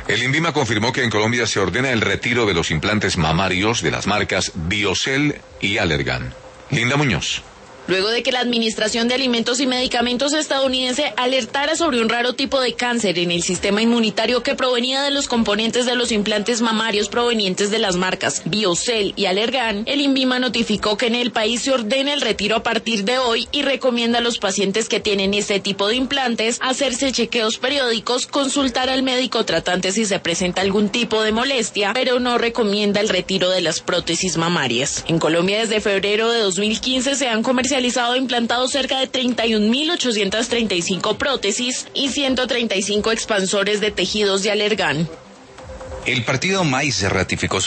El INVIMA confirmó que en Colombia se ordena el retiro de los implantes mamarios de las marcas Biocel y Allergan. Linda Muñoz. Luego de que la Administración de Alimentos y Medicamentos estadounidense alertara sobre un raro tipo de cáncer en el sistema inmunitario que provenía de los componentes de los implantes mamarios provenientes de las marcas Biocel y Allergan, el INVIMA notificó que en el país se ordena el retiro a partir de hoy y recomienda a los pacientes que tienen este tipo de implantes hacerse chequeos periódicos, consultar al médico tratante si se presenta algún tipo de molestia, pero no recomienda el retiro de las prótesis mamarias. En Colombia, desde febrero de 2015 se han comercializado e implantado cerca de 31.835 prótesis y 135 expansores de tejidos de Allergan. El partido MAIS ratificó